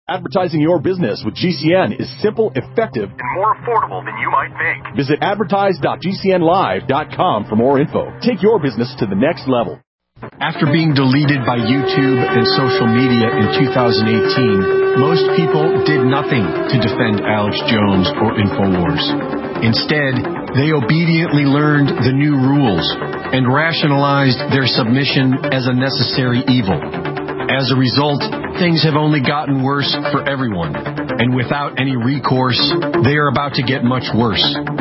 Advertising your business with GCN is simple, effective, and more affordable than you might think. Visit advertise.gcnlive.com for more info. Take your business to the next level. After being deleted by YouTube and social media in 2018, most people did nothing to defend Alex Jones or InfoWars. Instead, they obediently learned the new rules and rationalized their submission as a necessary evil. As a result, things have only gotten worse for everyone, and without any recourse, they are about to get much worse.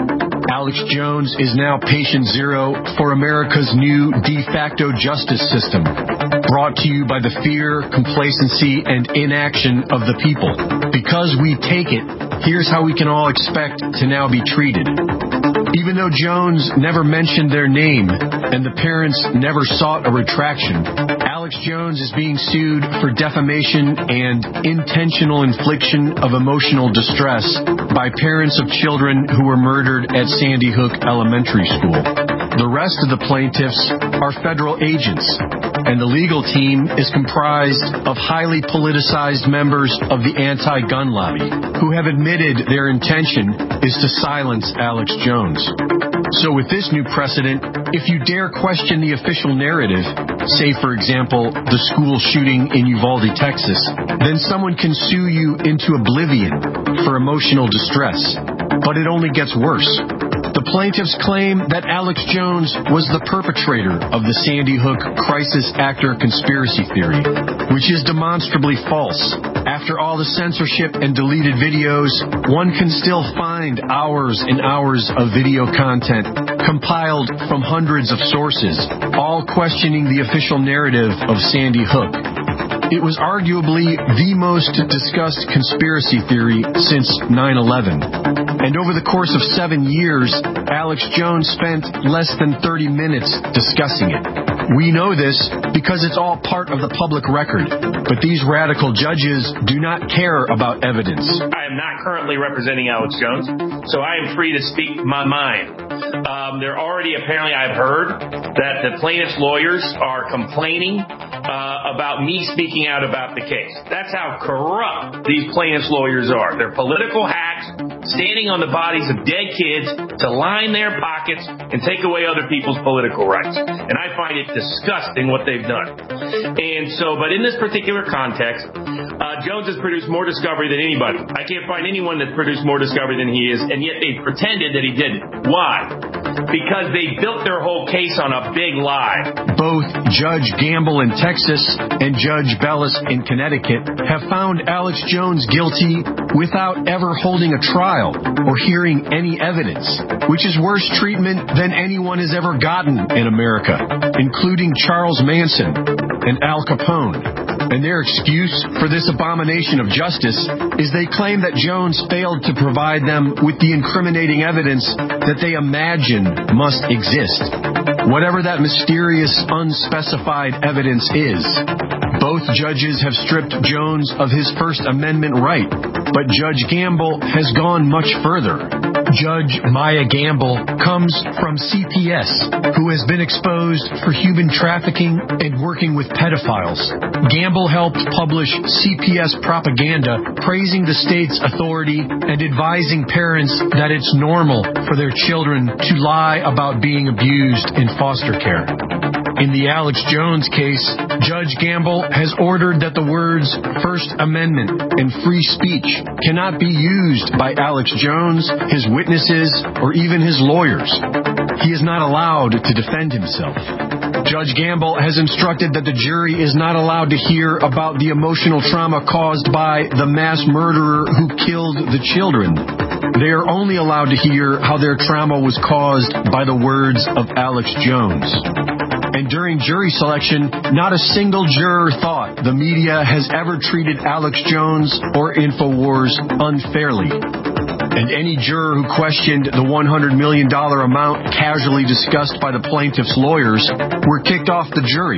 Alex Jones is now patient zero for America's new de facto justice system, brought to you by the fear, complacency, and inaction of the people. Because we take it, here's how we can all expect to now be treated. Even though Jones never mentioned their name and the parents never sought a retraction, Alex Jones is being sued for defamation and intentional infliction of emotional distress by parents of children who were murdered at Sandy Hook Elementary School. The rest of the plaintiffs are federal agents, and the legal team is comprised of highly politicized members of the anti-gun lobby who have admitted their intention is to silence Alex Jones. So with this new precedent, if you dare question the official narrative, say, for example, the school shooting in Uvalde, Texas, then someone can sue you into oblivion for emotional distress. But it only gets worse. The plaintiffs claim that Alex Jones was the perpetrator of the Sandy Hook crisis actor conspiracy theory, which is demonstrably false. After all the censorship and deleted videos, one can still find hours and hours of video content compiled from hundreds of sources, all questioning the official narrative of Sandy Hook. It was arguably the most discussed conspiracy theory since 9/11. And over the course of 7 years, Alex Jones spent less than 30 minutes discussing it. We know this because it's all part of the public record. But these radical judges do not care about evidence. I am not currently representing Alex Jones, so I am free to speak my mind. There already, apparently, I've heard that the plaintiff's lawyers are complaining about me speaking out about the case. That's how corrupt these plaintiff's lawyers are. They're political hacks standing on the bodies of dead kids to line their pockets and take away other people's political rights. And I find it disgusting what they've done. And so, but in this particular context, Jones has produced more discovery than anybody. I can't find anyone that's produced more discovery than he is, and yet they pretended that he didn't. Why? Because they built their whole case on a big lie. Both Judge Gamble in Texas and Judge Bellis in Connecticut have found Alex Jones guilty without ever holding a trial or hearing any evidence, which is worse treatment than anyone has ever gotten in America, including Charles Manson and Al Capone. And their excuse for this abomination of justice is they claim that Jones failed to provide them with the incriminating evidence that they imagine must exist. Whatever that mysterious, unspecified evidence is. Both judges have stripped Jones of his First Amendment right, but Judge Gamble has gone much further. Judge Maya Gamble comes from CPS, who has been exposed for human trafficking and working with pedophiles. Gamble helped publish CPS propaganda praising the state's authority and advising parents that it's normal for their children to lie about being abused in foster care. In the Alex Jones case, Judge Gamble has ordered that the words First Amendment and free speech cannot be used by Alex Jones, his witnesses, or even his lawyers. He is not allowed to defend himself. Judge Gamble has instructed that the jury is not allowed to hear about the emotional trauma caused by the mass murderer who killed the children. They are only allowed to hear how their trauma was caused by the words of Alex Jones. And during jury selection, not a single juror thought the media has ever treated Alex Jones or InfoWars unfairly. And any juror who questioned the $100 million amount casually discussed by the plaintiff's lawyers were kicked off the jury.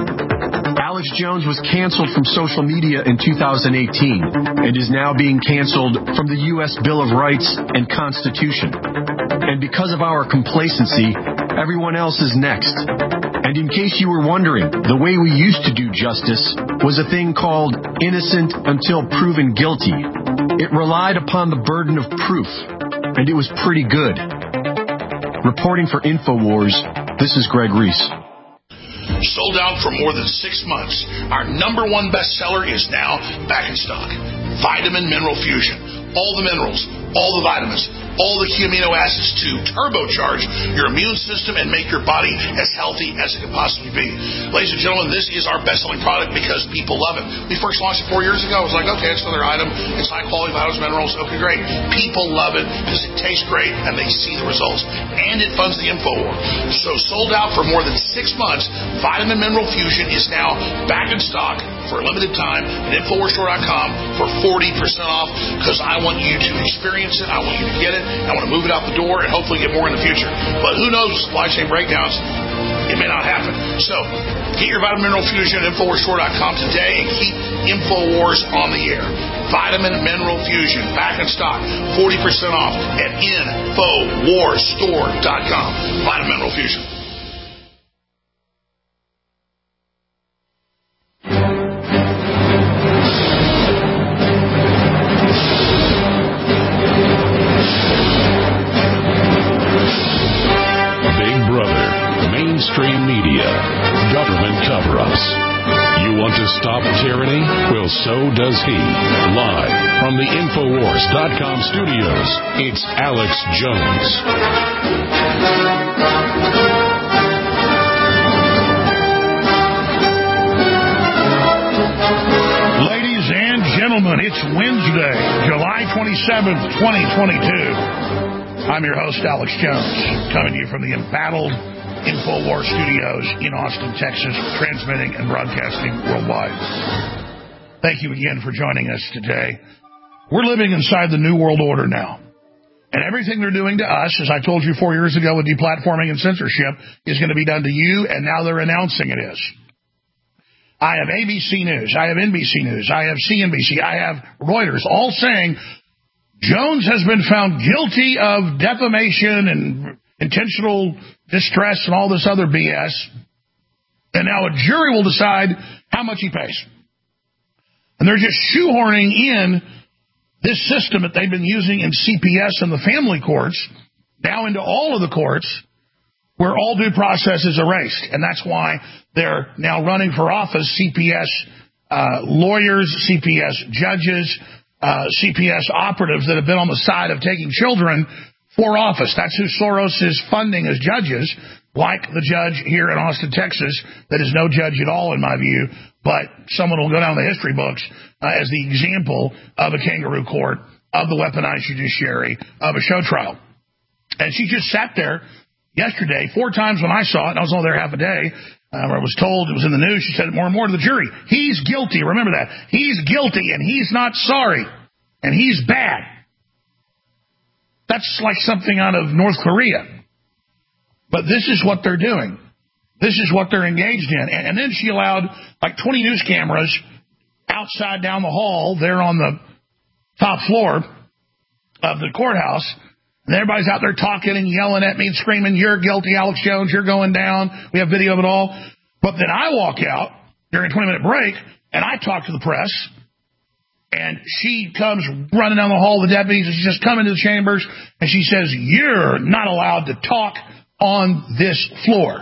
Alex Jones was canceled from social media in 2018 and is now being canceled from the U.S. Bill of Rights and Constitution. And because of our complacency, everyone else is next. And in case you were wondering, the way we used to do justice was a thing called innocent until proven guilty. It relied upon the burden of proof, and it was pretty good. Reporting for InfoWars, this is Greg Reese. Sold out for more than 6 months. Our number one bestseller is now back in stock. Vitamin Mineral Fusion. All the minerals, all the vitamins, all the key amino acids to turbocharge your immune system and make your body as healthy as it can possibly be. Ladies and gentlemen, this is our best-selling product because people love it. We first launched it 4 years ago. I was like, okay, it's another item. It's high-quality vitamins, minerals. Okay, great. People love it because it tastes great and they see the results. And it funds the InfoWar. So sold out for more than 6 months, Vitamin Mineral Fusion is now back in stock for a limited time at InfoWarsStore.com for 40% off because I want you to experience it. I want you to get it. I want to move it out the door and hopefully get more in the future. But who knows, supply chain breakdowns, it may not happen. So get your Vitamin Mineral Fusion at InfoWarsStore.com today and keep InfoWars on the air. Vitamin Mineral Fusion, back in stock, 40% off at InfoWarsStore.com. Vitamin Mineral Fusion. Mainstream media, government cover-ups. You want to stop tyranny? Well, so does he. Live from the Infowars.com studios, it's Alex Jones. Ladies and gentlemen, it's Wednesday, July 27th, 2022. I'm your host, Alex Jones, coming to you from the embattled InfoWars Studios in Austin, Texas, transmitting and broadcasting worldwide. Thank you again for joining us today. We're living inside the New World Order now. And everything they're doing to us, as I told you 4 years ago with deplatforming and censorship, is going to be done to you, and now they're announcing it is. I have ABC News, I have NBC News, I have CNBC, I have Reuters, all saying Jones has been found guilty of defamation and intentional distress and all this other BS. And now a jury will decide how much he pays. And they're just shoehorning in this system that they've been using in CPS and the family courts now into all of the courts where all due process is erased. And that's why they're now running for office CPS lawyers, CPS judges, CPS operatives that have been on the side of taking children for office. That's who Soros is funding as judges, like the judge here in Austin, Texas, that is no judge at all in my view, but someone will go down the history books as the example of a kangaroo court, of the weaponized judiciary, of a show trial. And she just sat there yesterday 4 times when I saw it, and I was only there half a day. I was told, it was in the news, she said it more and more to the jury. He's guilty. Remember that. He's guilty, and he's not sorry. And he's bad. That's like something out of North Korea. But this is what they're doing. This is what they're engaged in. And then she allowed like 20 news cameras outside down the hall there on the top floor of the courthouse. And everybody's out there talking and yelling at me and screaming, "You're guilty, Alex Jones, you're going down." We have video of it all. But then I walk out during a 20-minute break and I talk to the press. And she comes running down the hall, the deputies, and she just come into the chambers, and she says, "You're not allowed to talk on this floor.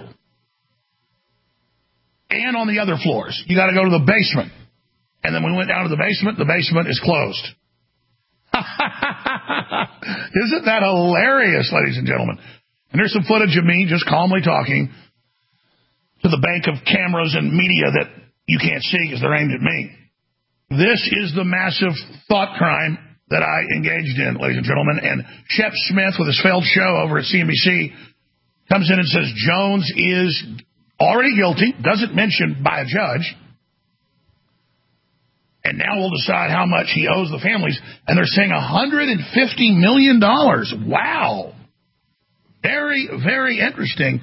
And on the other floors. You got to go to the basement." And then we went down to the basement is closed. Isn't that hilarious, ladies and gentlemen? And there's some footage of me just calmly talking to the bank of cameras and media that you can't see because they're aimed at me. This is the massive thought crime that I engaged in, ladies and gentlemen. And Shep Smith, with his failed show over at CNBC, comes in and says Jones is already guilty, doesn't mention by a judge, and now we'll decide how much he owes the families. And they're saying $150 million. Wow. Very, very interesting.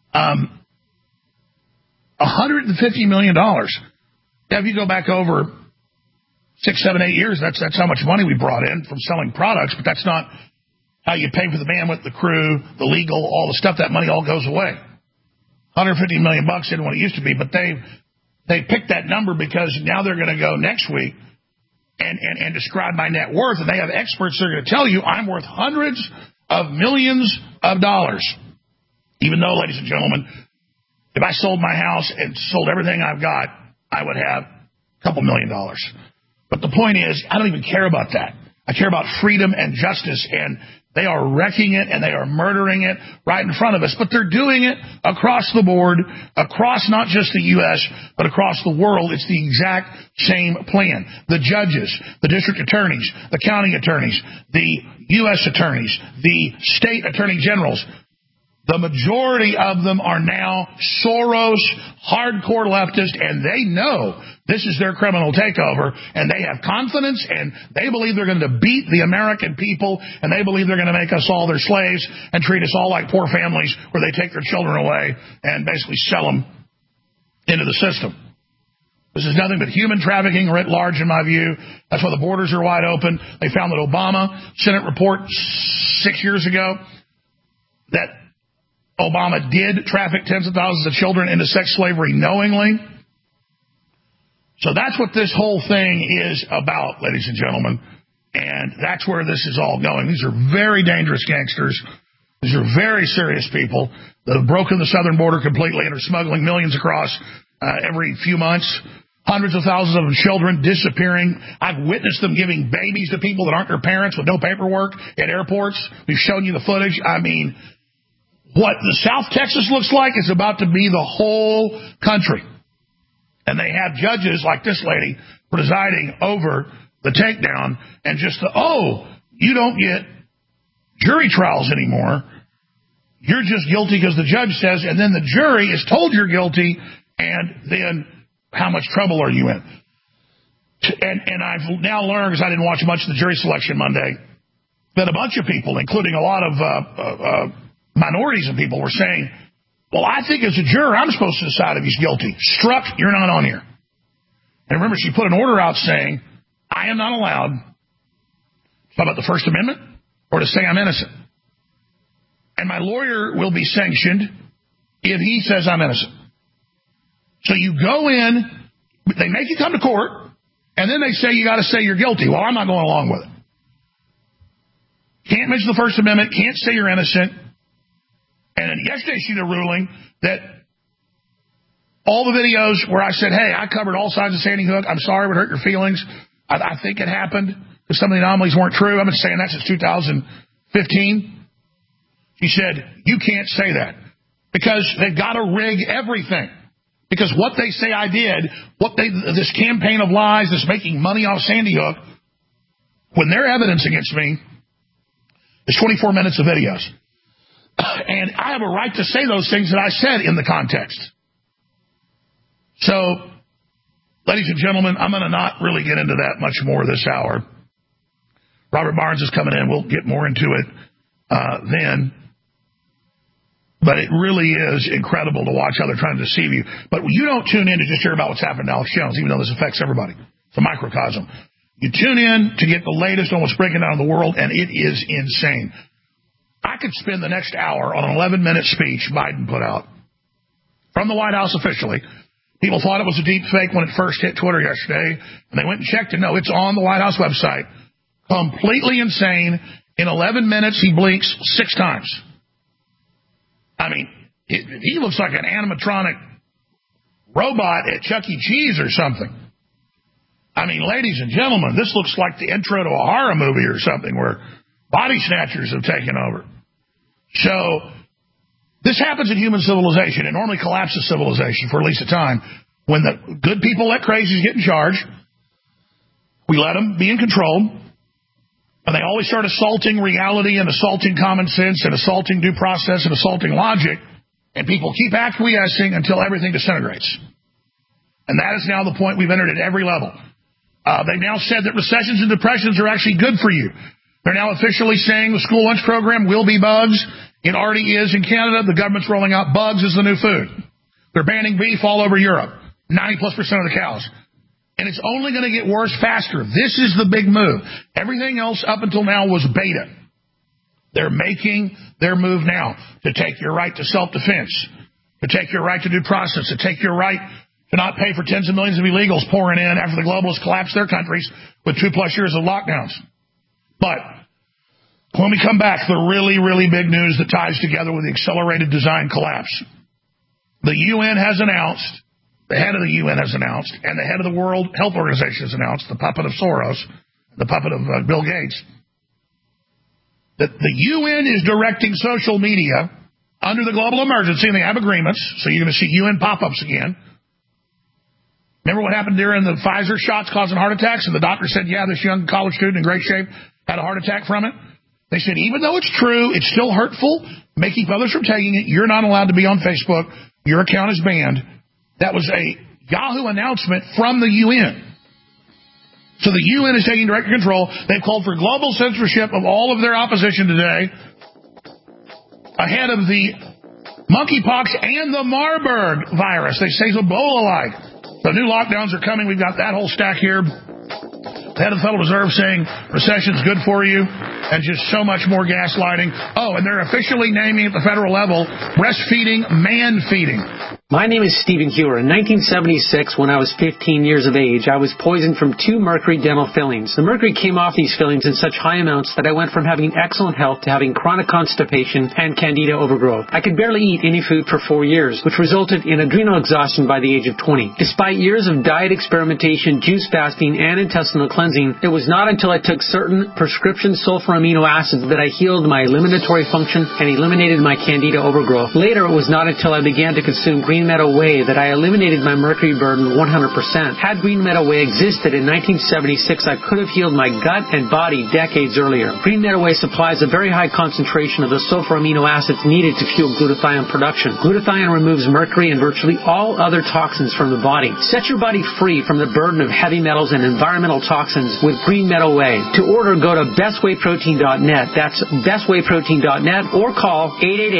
$150 million. Now, if you go back over 6, 7, 8 years, that's how much money we brought in from selling products, but that's not how you pay for the bandwidth, the crew, the legal, all the stuff. That money all goes away. $150 million isn't what it used to be, but they picked that number because now they're going to go next week and describe my net worth, and they have experts that are going to tell you I'm worth hundreds of millions of dollars. Even though, ladies and gentlemen, if I sold my house and sold everything I've got, I would have a couple $1 million. But the point is, I don't even care about that. I care about freedom and justice, and they are wrecking it, and they are murdering it right in front of us. But they're doing it across the board, across not just the U.S., but across the world. It's the exact same plan. The judges, the district attorneys, the county attorneys, the U.S. attorneys, the state attorney generals, the majority of them are now Soros, hardcore leftists, and they know this is their criminal takeover, and they have confidence, and they believe they're going to beat the American people, and they believe they're going to make us all their slaves and treat us all like poor families where they take their children away and basically sell them into the system. This is nothing but human trafficking writ large, in my view. That's why the borders are wide open. They found that Obama, Senate report 6 years ago, that Obama did traffic tens of thousands of children into sex slavery knowingly. So that's what this whole thing is about, ladies and gentlemen. And that's where this is all going. These are very dangerous gangsters. These are very serious people that have broken the southern border completely and are smuggling millions across every few months. Hundreds of thousands of children disappearing. I've witnessed them giving babies to people that aren't their parents with no paperwork at airports. We've shown you the footage. I mean, what the South Texas looks like is about to be the whole country. And they have judges like this lady presiding over the takedown and just, you don't get jury trials anymore. You're just guilty because the judge says, and then the jury is told you're guilty, and then how much trouble are you in? And I've now learned, because I didn't watch much of the jury selection Monday, that a bunch of people, including a lot of minorities and people, were saying, well, I think as a juror, I'm supposed to decide if he's guilty. Struck, you're not on here. And remember, she put an order out saying, I am not allowed to talk about the First Amendment or to say I'm innocent. And my lawyer will be sanctioned if he says I'm innocent. So you go in, they make you come to court, and then they say you got to say you're guilty. Well, I'm not going along with it. Can't mention the First Amendment, can't say you're innocent. And then yesterday she did a ruling that all the videos where I said, hey, I covered all sides of Sandy Hook. I'm sorry it would hurt your feelings. I think it happened because some of the anomalies weren't true. I've been saying that since 2015. She said, you can't say that because they've got to rig everything. Because what they say I did, this campaign of lies, this making money off Sandy Hook, when their evidence against me is 24 minutes of videos. And I have a right to say those things that I said in the context. So, ladies and gentlemen, I'm going to not really get into that much more this hour. Robert Barnes is coming in. We'll get more into it then. But it really is incredible to watch how they're trying to deceive you. But you don't tune in to just hear about what's happened to Alex Jones, even though this affects everybody. It's a microcosm. You tune in to get the latest on what's breaking down in the world, and it is insane. I could spend the next hour on an 11-minute speech Biden put out from the White House officially. People thought it was a deep fake when it first hit Twitter yesterday, and they went and checked it. No, it's on the White House website. Completely insane. In 11 minutes, he blinks 6 times. I mean, he looks like an animatronic robot at Chuck E. Cheese or something. I mean, ladies and gentlemen, this looks like the intro to a horror movie or something where body snatchers have taken over. So this happens in human civilization. It normally collapses civilization for at least a time. When the good people let crazies get in charge, we let them be in control, and they always start assaulting reality and assaulting common sense and assaulting due process and assaulting logic, and people keep acquiescing until everything disintegrates. And that is now the point we've entered at every level. They've now said that recessions and depressions are actually good for you. They're now officially saying the school lunch program will be bugs. It already is in Canada. The government's rolling out bugs as the new food. They're banning beef all over Europe, 90+% of the cows. And it's only going to get worse faster. This is the big move. Everything else up until now was beta. They're making their move now to take your right to self-defense, to take your right to due process, to take your right to not pay for tens of millions of illegals pouring in after the globalists collapsed their countries with 2+ years of lockdowns. But when we come back, the really, really big news that ties together with the accelerated design collapse. The UN has announced, the head of the UN has announced, and the head of the World Health Organization has announced, the puppet of Soros, the puppet of Bill Gates, that the UN is directing social media under the global emergency, and they have agreements, so you're going to see UN pop-ups again. Remember what happened during the Pfizer shots causing heart attacks, and the doctor said, yeah, this young college student in great shape had a heart attack from it? They said, even though it's true, it's still hurtful, may keep others from taking it, you're not allowed to be on Facebook, your account is banned. That was a Yahoo announcement from the UN. So the UN is taking direct control. They've called for global censorship of all of their opposition today, ahead of the monkeypox and the Marburg virus. They say it's Ebola-like. The new lockdowns are coming. We've got that whole stack here. The head of the Federal Reserve saying recession's good for you, and just so much more gaslighting. Oh, and they're officially naming at the federal level breastfeeding man-feeding. My name is Stephen Hewer. In 1976, when I was 15 years of age, I was poisoned from 2 mercury dental fillings. The mercury came off these fillings in such high amounts that I went from having excellent health to having chronic constipation and candida overgrowth. I could barely eat any food for 4 years, which resulted in adrenal exhaustion by the age of 20. Despite years of diet experimentation, juice fasting, and intestinal cleansing, it was not until I took certain prescription sulfur amino acids that I healed my eliminatory function and eliminated my candida overgrowth. Later, it was not until I began to consume Green Meadow Whey that I eliminated my mercury burden 100%. Had Green Meadow Whey existed in 1976, I could have healed my gut and body decades earlier. Green Meadow Whey supplies a very high concentration of the sulfur amino acids needed to fuel glutathione production. Glutathione removes mercury and virtually all other toxins from the body. Set your body free from the burden of heavy metals and environmental toxins with Green Meadow Whey. To order, go to bestwayprotein.net. That's bestwayprotein.net, or call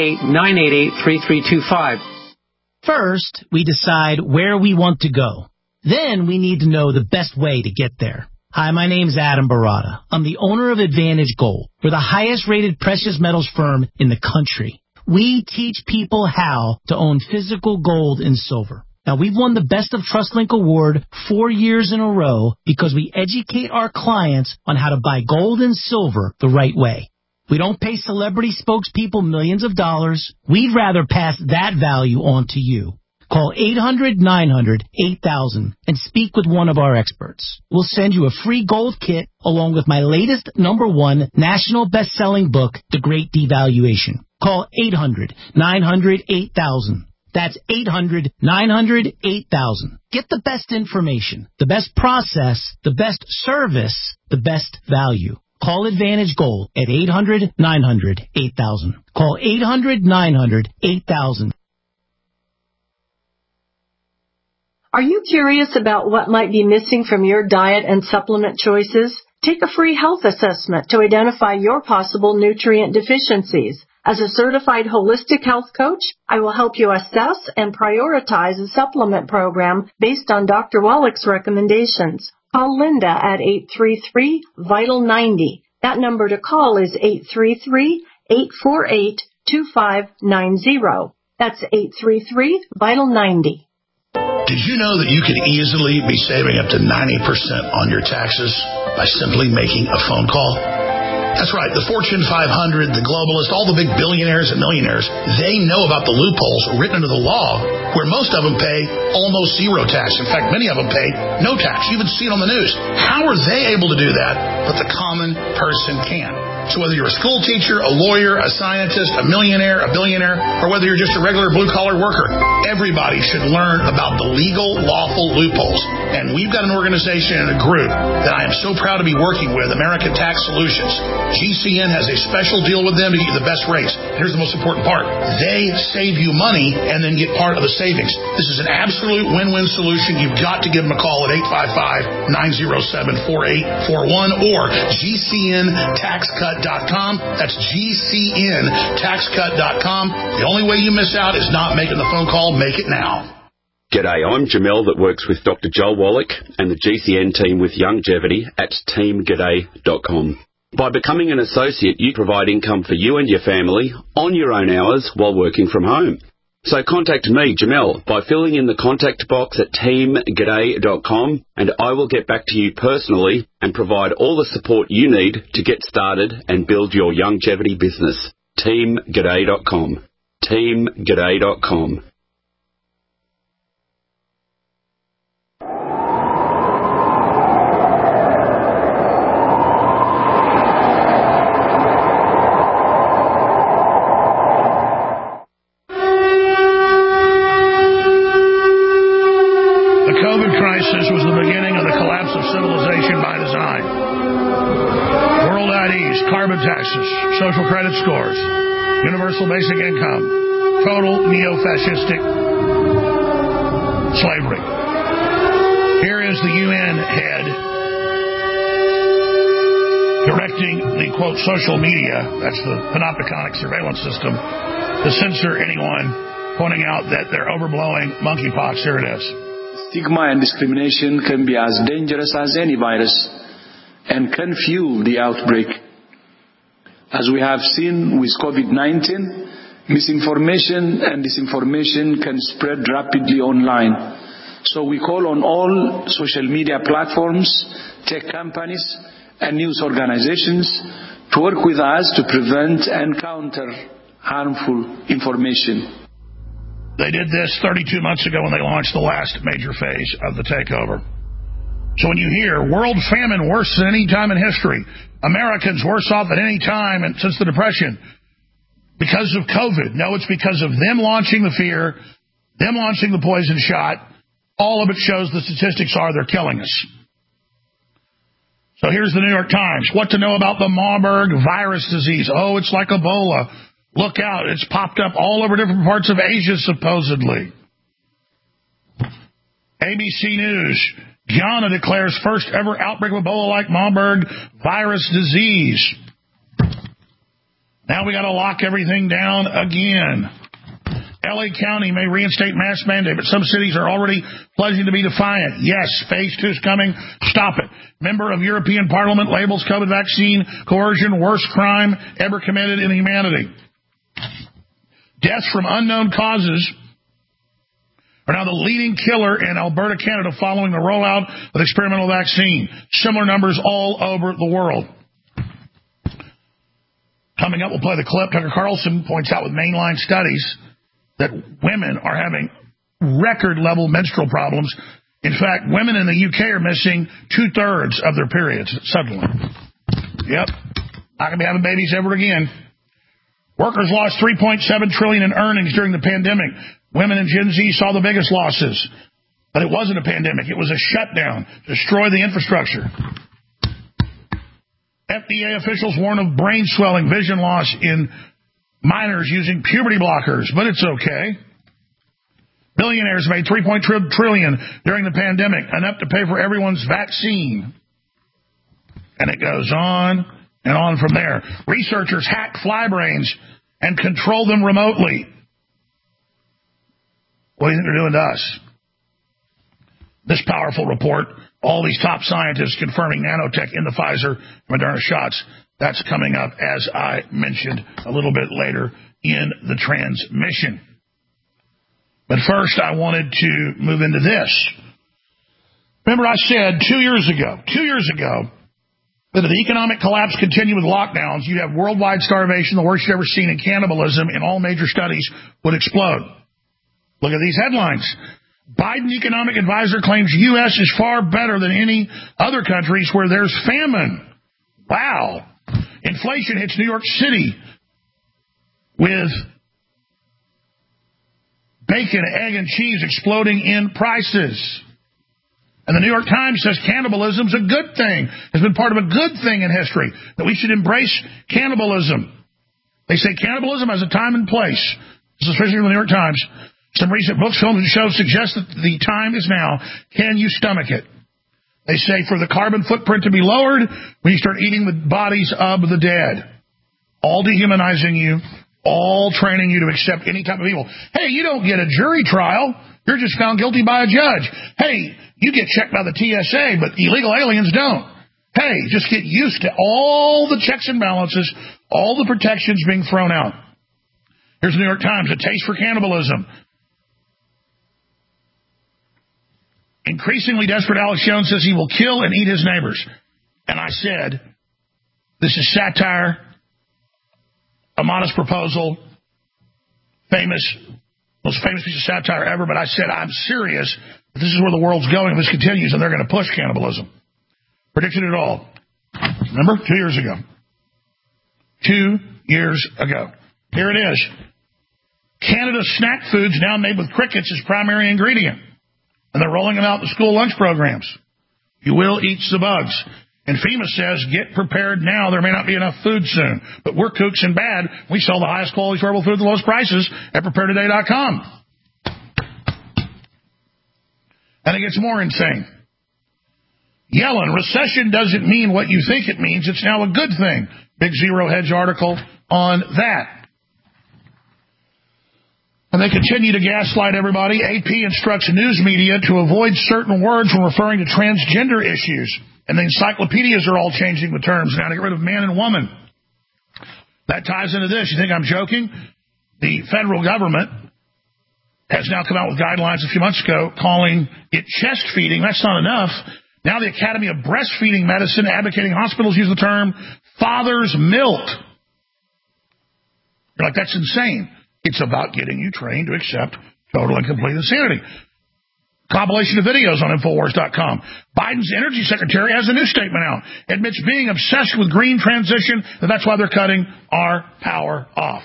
888-988-3325. First, we decide where we want to go. Then we need to know the best way to get there. Hi, my name's Adam Barata. I'm the owner of Advantage Gold. We're the highest-rated precious metals firm in the country. We teach people how to own physical gold and silver. Now, we've won the Best of TrustLink Award 4 years in a row because we educate our clients on how to buy gold and silver the right way. We don't pay celebrity spokespeople millions of dollars. We'd rather pass that value on to you. Call 800-900-8000 and speak with one of our experts. We'll send you a free gold kit along with my latest #1 national best-selling book, The Great Devaluation. Call 800-900-8000. That's 800-900-8000. Get the best information, the best process, the best service, the best value. Call Advantage Gold at 800-900-8000. Call 800-900-8000. Are you curious about what might be missing from your diet and supplement choices? Take a free health assessment to identify your possible nutrient deficiencies. As a certified holistic health coach, I will help you assess and prioritize a supplement program based on Dr. Wallach's recommendations. Call Linda at 833-VITAL-90. That number to call is 833-848-2590. That's 833-VITAL-90. Did you know that you could easily be saving up to 90% on your taxes by simply making a phone call? That's right. The Fortune 500, the globalists, all the big billionaires and millionaires, they know about the loopholes written into the law where most of them pay almost zero tax. In fact, many of them pay no tax. You even see it on the news. How are they able to do that, but the common person can't? So whether you're a school teacher, a lawyer, a scientist, a millionaire, a billionaire, or whether you're just a regular blue-collar worker, everybody should learn about the legal, lawful loopholes. And we've got an organization and a group that I am so proud to be working with, American Tax Solutions. GCN has a special deal with them to get you the best rates. Here's the most important part. They save you money and then get part of the savings. This is an absolute win-win solution. You've got to give them a call at 855-907-4841 or GCNTaxCut.com. That's GCNTaxCut.com. The only way you miss out is not making the phone call. Make it now. G'day, I'm Jamel that works with Dr. Joel Wallach and the GCN team with Longevity at teamg'day.com. By becoming an associate, you provide income for you and your family on your own hours while working from home. So contact me, Jamel, by filling in the contact box at teamg'day.com, and I will get back to you personally and provide all the support you need to get started and build your longevity business. teamg'day.com. teamg'day.com. Was the beginning of the collapse of civilization by design. World IDs, carbon taxes, social credit scores, universal basic income, total neo-fascistic slavery. Here is the UN head directing the, quote, social media, that's the panopticonic surveillance system, to censor anyone pointing out that they're overblowing monkeypox. Here it is. Stigma and discrimination can be as dangerous as any virus and can fuel the outbreak. As we have seen with COVID-19, misinformation and disinformation can spread rapidly online. So we call on all social media platforms, tech companies, and news organizations to work with us to prevent and counter harmful information. They did this 32 months ago when they launched the last major phase of the takeover. So when you hear world famine worse than any time in history, Americans worse off than any time since the Depression because of COVID. No, it's because of them launching the fear, them launching the poison shot. All of it shows the statistics are they're killing us. So here's the New York Times. What to know about the Marburg virus disease. Oh, it's like Ebola. Look out, it's popped up all over different parts of Asia, supposedly. ABC News, Ghana declares first ever outbreak of Ebola-like Marburg virus disease. Now we got to lock everything down again. L.A. County may reinstate mask mandate, but some cities are already pledging to be defiant. Yes, phase 2 is coming. Stop it. Member of European Parliament labels COVID vaccine coercion worst crime ever committed in humanity. Deaths from unknown causes are now the leading killer in Alberta, Canada, following the rollout of the experimental vaccine. Similar numbers all over the world. Coming up, we'll play the clip. Tucker Carlson points out with mainline studies that women are having record-level menstrual problems. In fact, women in the UK are missing 2/3 of their periods suddenly. Yep. Not going to be having babies ever again. Workers lost $3.7 trillion in earnings during the pandemic. Women and Gen Z saw the biggest losses. But it wasn't a pandemic. It was a shutdown. Destroy the infrastructure. FDA officials warn of brain swelling, vision loss in minors using puberty blockers. But it's okay. Billionaires made $3.3 trillion during the pandemic, enough to pay for everyone's vaccine. And it goes on and on from there. Researchers hack fly brains and control them remotely. What do you think they're doing to us? This powerful report, all these top scientists confirming nanotech in the Pfizer Moderna shots, that's coming up, as I mentioned a little bit later in the transmission. But first, I wanted to move into this. Remember I said 2 years ago, that if the economic collapse continued with lockdowns, you'd have worldwide starvation, the worst you've ever seen, and cannibalism in all major studies would explode. Look at these headlines. Biden economic advisor claims U.S. is far better than any other countries where there's famine. Wow. Inflation hits New York City with bacon, egg, and cheese exploding in prices. And the New York Times says cannibalism's a good thing. It's been part of a good thing in history, that we should embrace cannibalism. They say cannibalism has a time and place. This is officially from the New York Times. Some recent books, films, and shows suggest that the time is now. Can you stomach it? They say for the carbon footprint to be lowered, when you start eating the bodies of the dead. All dehumanizing you, all training you to accept any type of evil. Hey, you don't get a jury trial. You're just found guilty by a judge. Hey, you get checked by the TSA, but illegal aliens don't. Hey, just get used to all the checks and balances, all the protections being thrown out. Here's the New York Times, a taste for cannibalism. Increasingly desperate Alex Jones says he will kill and eat his neighbors. And I said, this is satire, a modest proposal, most famous piece of satire ever, but I said, I'm serious. This is where the world's going if this continues, and they're going to push cannibalism. Predicted it all. Remember? 2 years ago. 2 years ago. Here it is. Canada's snack foods now made with crickets as primary ingredient. And they're rolling them out in the school lunch programs. You will eat the bugs. And FEMA says, get prepared now. There may not be enough food soon. But we're kooks and bad. We sell the highest quality affordable food at the lowest prices at preparetoday.com. And it gets more insane. Yellen, recession doesn't mean what you think it means. It's now a good thing. Big Zero Hedge article on that. And they continue to gaslight everybody. AP instructs news media to avoid certain words when referring to transgender issues. And the encyclopedias are all changing the terms now to get rid of man and woman. That ties into this. You think I'm joking? The federal government has now come out with guidelines a few months ago calling it chest feeding. That's not enough. Now the Academy of Breastfeeding Medicine advocating hospitals use the term father's milk. You're like, that's insane. It's about getting you trained to accept total and complete insanity. Compilation of videos on Infowars.com. Biden's energy secretary has a new statement out. Admits being obsessed with green transition, and that's why they're cutting our power off.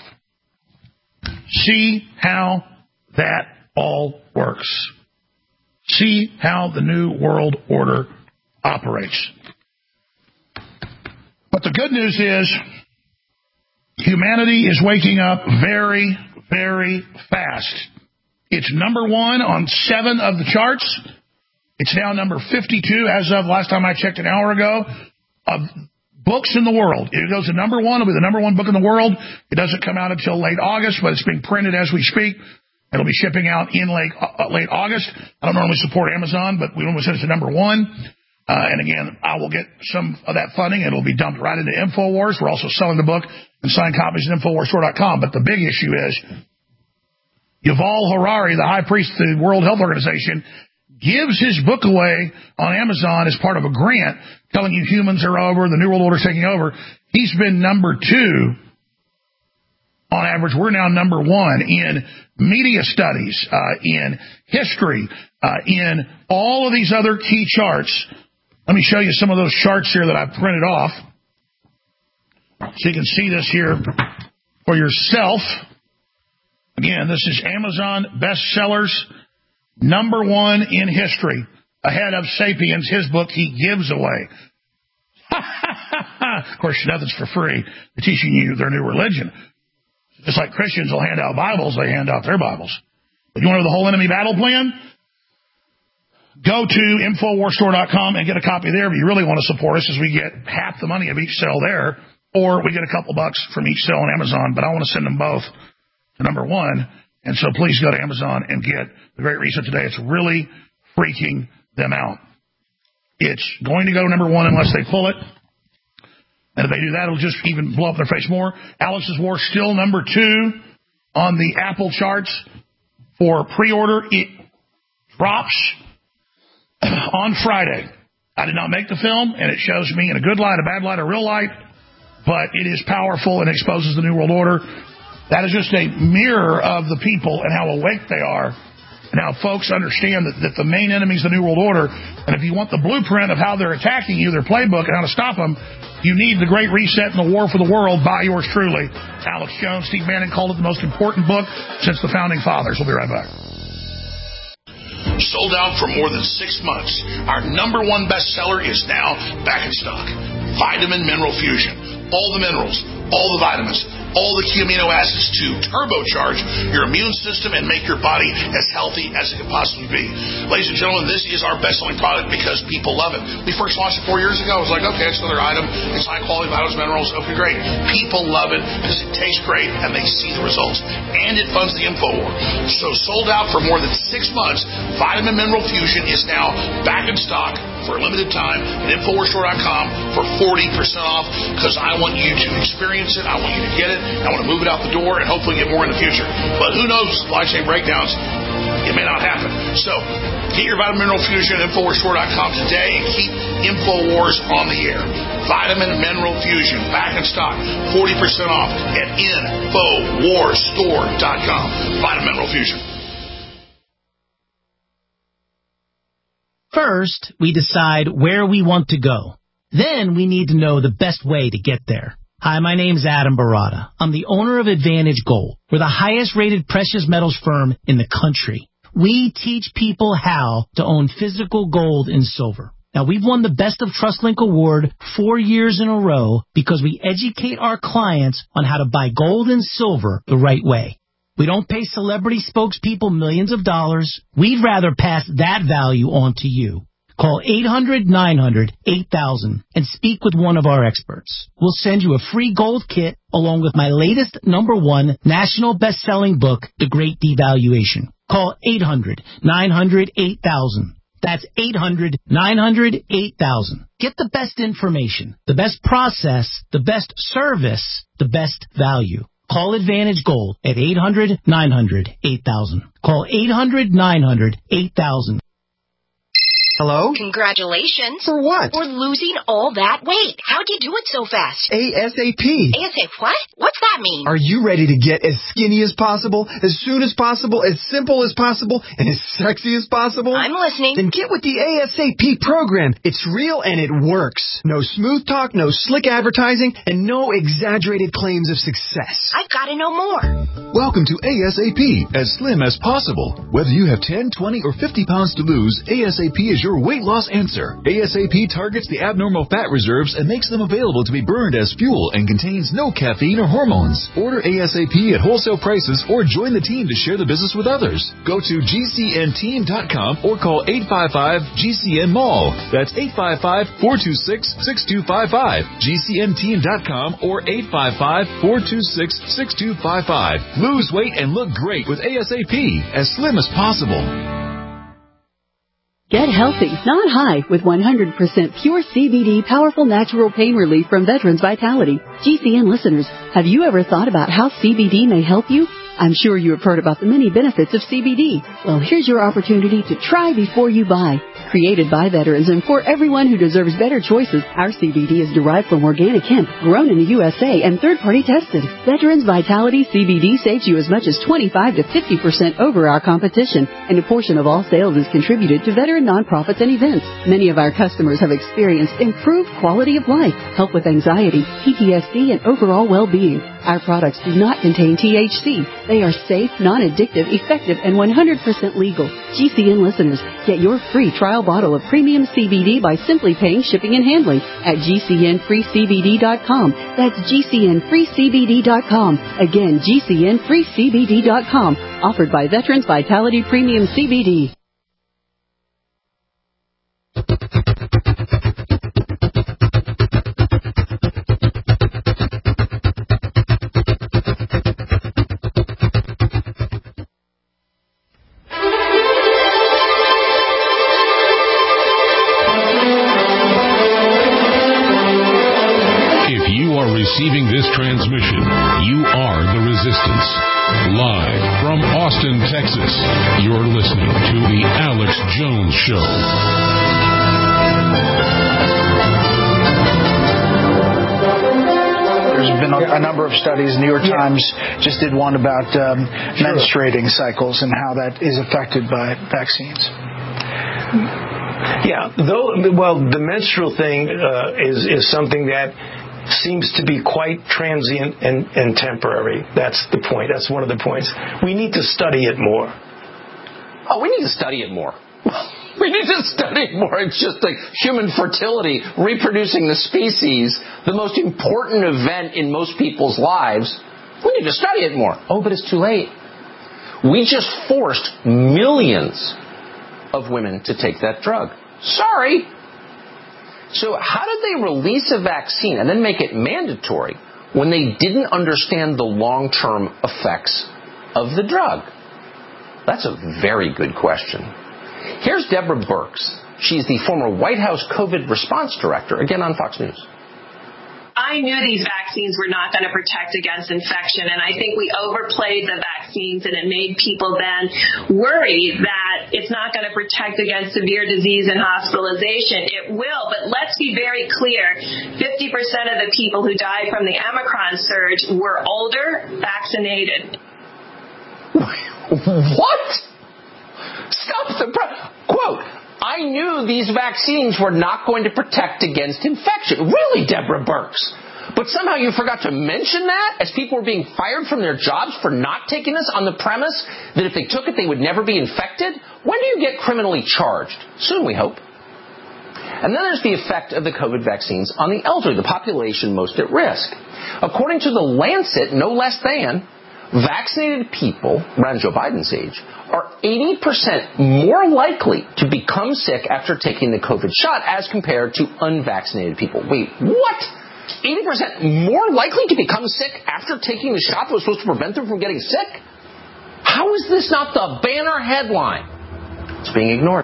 See how that all works. See how the new world order operates. But the good news is humanity is waking up very, very fast. It's number 1 on 7 of the charts. It's now number 52 as of last time I checked an hour ago of books in the world. It goes to number 1. It'll be the number 1 book in the world. It doesn't come out until late August, but it's being printed as we speak. It'll be shipping out in late August. I don't normally support Amazon, but we almost said it's the number 1. And again, I will get some of that funding. It'll be dumped right into InfoWars. We're also selling the book and signed copies at InfoWarsStore.com. But the big issue is Yuval Harari, the high priest of the World Health Organization, gives his book away on Amazon as part of a grant telling you humans are over, the New World Order is taking over. He's been number 2 on average. We're now number 1 in media studies, in history, in all of these other key charts. Let me show you some of those charts here that I've printed off so you can see this here for yourself. Again, this is Amazon bestsellers, number 1 in history, ahead of Sapiens, his book he gives away. Of course, nothing's for free. They're teaching you their new religion. Just like Christians will hand out Bibles, they hand out their Bibles. But you want to know the whole enemy battle plan? Go to InfoWarsStore.com and get a copy there. If you really want to support us, as we get half the money of each sale there, or we get a couple bucks from each sale on Amazon, but I want to send them both to number 1. And so please go to Amazon and get The Great Reset today. It's really freaking them out. It's going to go number 1 unless they pull it. And if they do that, it'll just even blow up their face more. Alex's War still number 2 on the Apple charts for pre-order. It drops on Friday. I did not make the film, and it shows me in a good light, a bad light, a real light, but it is powerful and exposes the New World Order. That is just a mirror of the people and how awake they are and how folks understand that the main enemy is the New World Order. And if you want the blueprint of how they're attacking you, their playbook, and how to stop them, you need The Great Reset and the War for the World by yours truly, Alex Jones. Steve Bannon called it the most important book since the Founding Fathers. We'll be right back. Sold out for more than 6 months. Our number 1 bestseller is now back in stock. Vitamin Mineral Fusion. All the minerals, all the vitamins, all the key amino acids to turbocharge your immune system and make your body as healthy as it can possibly be. Ladies and gentlemen, this is our best-selling product because people love it. We first launched it 4 years ago. I was like, okay, it's another item. It's high-quality vitamins, minerals. Okay, great. People love it because it tastes great and they see the results. And it funds the InfoWar. So sold out for more than 6 months, Vitamin Mineral Fusion is now back in stock for a limited time at InfoWarsStore.com for 40% off, because I want you to experience it. I want you to get it. I want to move it out the door and hopefully get more in the future. But who knows, supply chain breakdowns, it may not happen. So get your Vitamin Mineral Fusion at InfoWarsStore.com today and keep InfoWars on the air. Vitamin Mineral Fusion, back in stock, 40% off at InfoWarsStore.com. Vitamin Mineral Fusion. First, we decide where we want to go. Then we need to know the best way to get there. Hi, my name's Adam Barata. I'm the owner of Advantage Gold. We're the highest rated precious metals firm in the country. We teach people how to own physical gold and silver. Now, we've won the Best of TrustLink Award 4 years in a row because we educate our clients on how to buy gold and silver the right way. We don't pay celebrity spokespeople millions of dollars. We'd rather pass that value on to you. Call 800-900-8000 and speak with one of our experts. We'll send you a free gold kit along with my latest #1 national best-selling book, The Great Devaluation. Call 800-900-8000. That's 800-900-8000. Get the best information, the best process, the best service, the best value. Call Advantage Gold at 800-900-8000. Call 800-900-8000. Hello? Congratulations. For what? For losing all that weight. How'd you do it so fast? ASAP. ASAP what? What's that mean? Are you ready to get as skinny as possible, as soon as possible, as simple as possible, and as sexy as possible? I'm listening. Then get with the ASAP program. It's real and it works. No smooth talk, no slick advertising, and no exaggerated claims of success. I've got to know more. Welcome to ASAP, as slim as possible. Whether you have 10, 20, or 50 pounds to lose, ASAP is your weight loss answer. ASAP targets the abnormal fat reserves and makes them available to be burned as fuel and contains no caffeine or hormones. Order ASAP at wholesale prices or join the team to share the business with others. Go to GCNteam.com or call 855-GCN-MALL. That's 855-426-6255. GCNteam.com or 855-426-6255. Lose weight and look great with ASAP, as slim as possible. Get healthy, not high, with 100% pure CBD powerful natural pain relief from Veterans Vitality. GCN listeners, have you ever thought about how CBD may help you? I'm sure you have heard about the many benefits of CBD. Well, here's your opportunity to try before you buy. Created by veterans and for everyone who deserves better choices, our CBD is derived from organic hemp, grown in the USA, and third-party tested. Veterans Vitality CBD saves you as much as 25 to 50% over our competition, and a portion of all sales is contributed to veteran nonprofits and events. Many of our customers have experienced improved quality of life, help with anxiety, PTSD, and overall well-being. Our products do not contain THC. They are safe, non-addictive, effective, and 100% legal. GCN listeners, get your free trial bottle of premium CBD by simply paying shipping and handling at GCNFreeCBD.com. That's GCNFreeCBD.com. Again, GCNFreeCBD.com. Offered by Veterans Vitality Premium CBD. Receiving this transmission, you are the Resistance. Live from Austin, Texas, you're listening to The Alex Jones Show. There's been a number of studies. New York Times just did one about menstruating cycles and how that is affected by vaccines. Yeah, the menstrual thing is something that seems to be quite transient and temporary. That's the point. That's one of the points. We need to study it more. Oh, we need to study it more. We need to study it more. It's just like human fertility, reproducing the species, the most important event in most people's lives. We need to study it more. Oh, but it's too late. We just forced millions of women to take that drug. Sorry. So how did they release a vaccine and then make it mandatory when they didn't understand the long-term effects of the drug? That's a very good question. Here's Deborah Birx, She's the former White House COVID response director, again on Fox News. I knew these vaccines were not going to protect against infection, and I think we overplayed the vaccines, and it made people then worry that it's not going to protect against severe disease and hospitalization. It will, but let's be very clear. 50% of the people who died from the Omicron surge were older, vaccinated. What? Stop the quote. I knew these vaccines were not going to protect against infection. Really, Deborah Birx? But somehow you forgot to mention that as people were being fired from their jobs for not taking this on the premise that if they took it, they would never be infected? When do you get criminally charged? Soon, we hope. And then there's the effect of the COVID vaccines on the elderly, the population most at risk. According to The Lancet, no less than, vaccinated people around Joe Biden's age are 80% more likely to become sick after taking the COVID shot as compared to unvaccinated people. Wait, what? 80% more likely to become sick after taking the shot that was supposed to prevent them from getting sick? How is this not the banner headline? It's being ignored.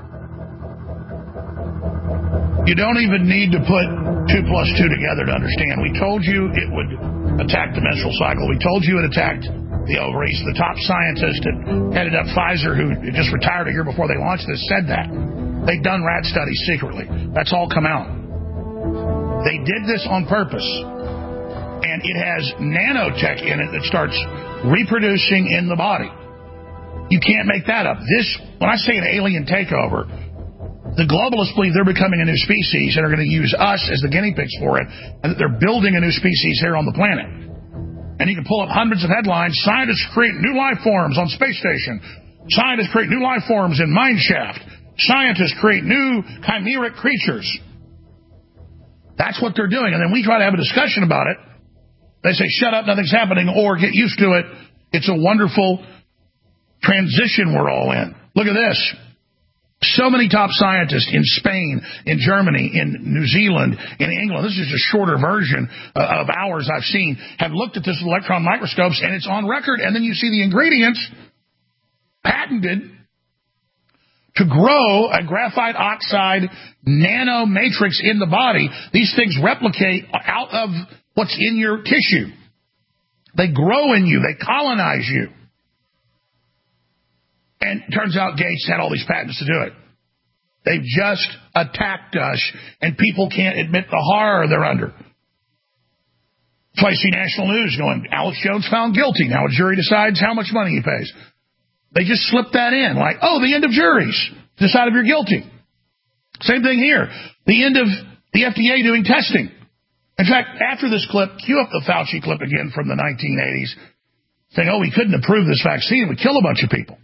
You don't even need to put 2 plus 2 together to understand. We told you it would attack the menstrual cycle. We told you it attacked the ovaries. The top scientist that headed up Pfizer, who just retired a year before they launched this, said that. They'd done rat studies secretly. That's all come out. They did this on purpose. And it has nanotech in it that starts reproducing in the body. You can't make that up. When I say an alien takeover, the globalists believe they're becoming a new species and are going to use us as the guinea pigs for it, and that they're building a new species here on the planet. And you can pull up hundreds of headlines. Scientists create new life forms on space station. Scientists create new life forms in mine shaft. Scientists create new chimeric creatures. That's what they're doing. And then we try to have a discussion about it. They say, shut up, nothing's happening, or get used to it. It's a wonderful transition we're all in. Look at this. So many top scientists in Spain, in Germany, in New Zealand, in England, this is a shorter version of ours I've seen, have looked at this with electron microscopes, and it's on record. And then you see the ingredients patented to grow a graphite oxide nano matrix in the body. These things replicate out of what's in your tissue. They grow in you. They colonize you. And it turns out Gates had all these patents to do it. They've just attacked us, and people can't admit the horror they're under. That's why you see national news going, Alex Jones found guilty. Now a jury decides how much money he pays. They just slip that in, like, oh, the end of juries. Decide if you're guilty. Same thing here. The end of the FDA doing testing. In fact, after this clip, cue up the Fauci clip again from the 1980s, saying, oh, we couldn't approve this vaccine. It would kill a bunch of people.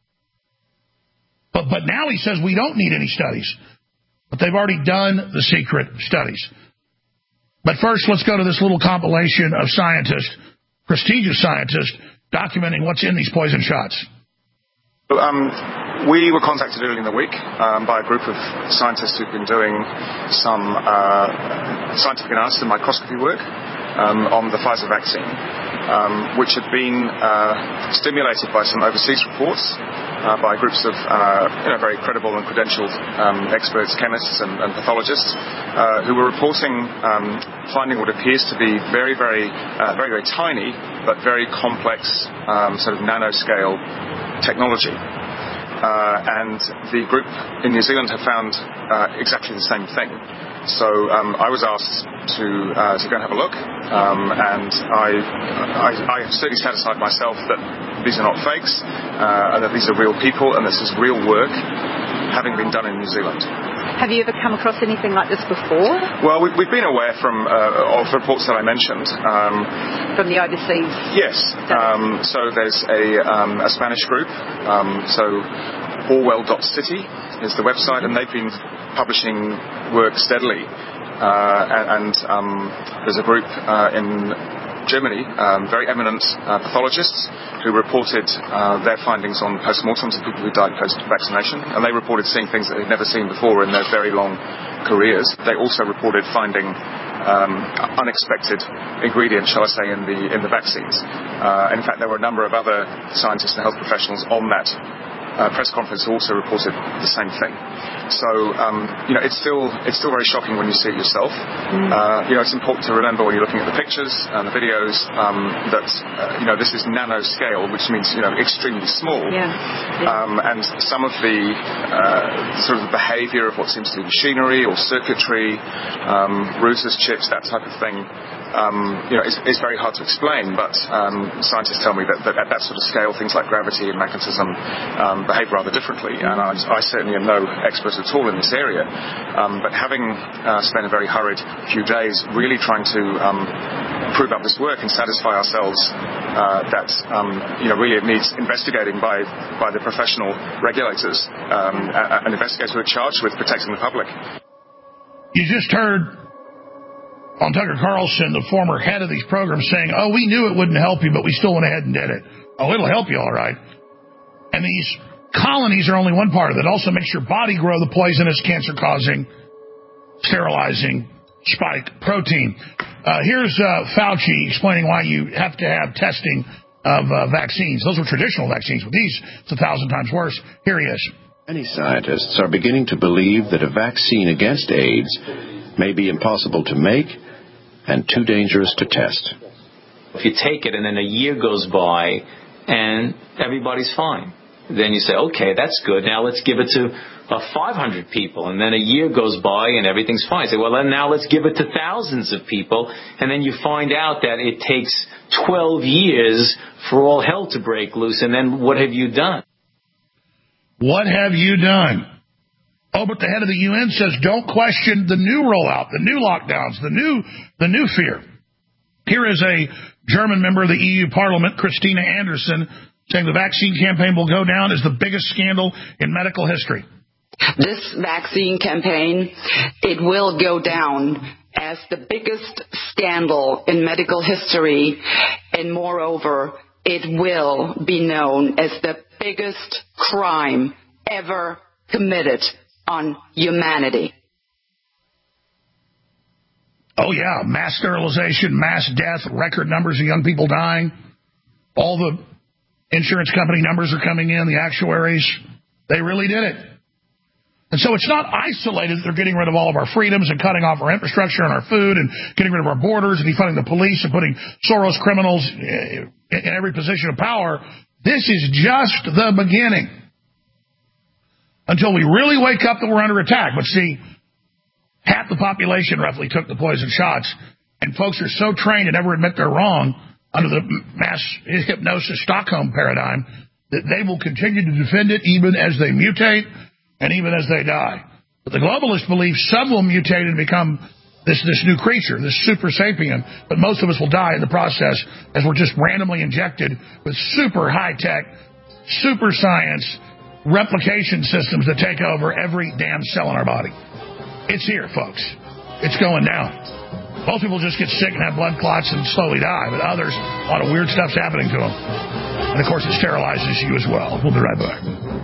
But now he says we don't need any studies. But they've already done the secret studies. But first, let's go to this little compilation of scientists, prestigious scientists, documenting what's in these poison shots. We were contacted early in the week by a group of scientists who've been doing some scientific analysis and microscopy work on the Pfizer vaccine, which had been stimulated by some overseas reports by groups of very credible and credentialed experts, chemists and pathologists, who were reporting finding what appears to be very, very tiny but very complex sort of nanoscale technology. And the group in New Zealand have found exactly the same thing. So I was asked to go and have a look, and I have certainly satisfied myself that these are not fakes, and that these are real people, and this is real work having been done in New Zealand. Have you ever come across anything like this before? Well, we've been aware of the reports that I mentioned. From the overseas? Yes. So there's a Spanish group, so Orwell.city is the website, and they've been publishing work steadily. And there's a group in Germany, very eminent pathologists, who reported their findings on postmortems of people who died post-vaccination, and they reported seeing things that they'd never seen before in their very long careers. They also reported finding unexpected ingredients, shall I say, in the vaccines. In fact, there were a number of other scientists and health professionals on that press conference also reported the same thing. So, it's still very shocking when you see it yourself. It's important to remember when you're looking at the pictures and the videos that, this is nanoscale, which means, extremely small. And some of the sort of the behavior of what seems to be machinery or circuitry, routers, chips, that type of thing, is very hard to explain, but scientists tell me that at that sort of scale, things like gravity and magnetism behave rather differently, and I certainly am no expert at all in this area, but having spent a very hurried few days really trying to prove up this work and satisfy ourselves that really it needs investigating by the professional regulators and investigators who are charged with protecting the public. You just heard on Tucker Carlson, the former head of these programs, saying, we knew it wouldn't help you, but we still went ahead and did it. It'll help you all right. And these colonies are only one part of it. It also makes your body grow the poisonous, cancer-causing, sterilizing spike protein. Here's Fauci explaining why you have to have testing of vaccines. Those were traditional vaccines. With these, it's 1,000 times worse. Here he is. Many scientists are beginning to believe that a vaccine against AIDS may be impossible to make and too dangerous to test. If you take it and then a year goes by and everybody's fine, then you say, okay, that's good. Now let's give it to 500 people. And then a year goes by and everything's fine. You say, well, then now let's give it to thousands of people. And then you find out that it takes 12 years for all hell to break loose. And then what have you done? What have you done? But the head of the UN says don't question the new rollout, the new lockdowns, the new fear. Here is a German member of the EU Parliament, Christina Anderson, saying the vaccine campaign will go down as the biggest scandal in medical history. This vaccine campaign, it will go down as the biggest scandal in medical history, and moreover, it will be known as the biggest crime ever committed on humanity. Oh, yeah, mass sterilization, mass death, record numbers of young people dying. All the insurance company numbers are coming in, the actuaries. They really did it. And so it's not isolated that they're getting rid of all of our freedoms and cutting off our infrastructure and our food and getting rid of our borders and defunding the police and putting Soros criminals in every position of power. This is just the beginning. Until we really wake up that we're under attack. But see, half the population roughly took the poison shots, and folks are so trained to never admit they're wrong under the mass hypnosis Stockholm paradigm that they will continue to defend it even as they mutate and even as they die. But the globalists believe some will mutate and become this new creature, this super sapien, but most of us will die in the process as we're just randomly injected with super high-tech, super science replication systems that take over every damn cell in our body. It's here, folks. It's going down. Most people just get sick and have blood clots and slowly die, but others, a lot of weird stuff's happening to them. And, of course, it sterilizes you as well. We'll be right back.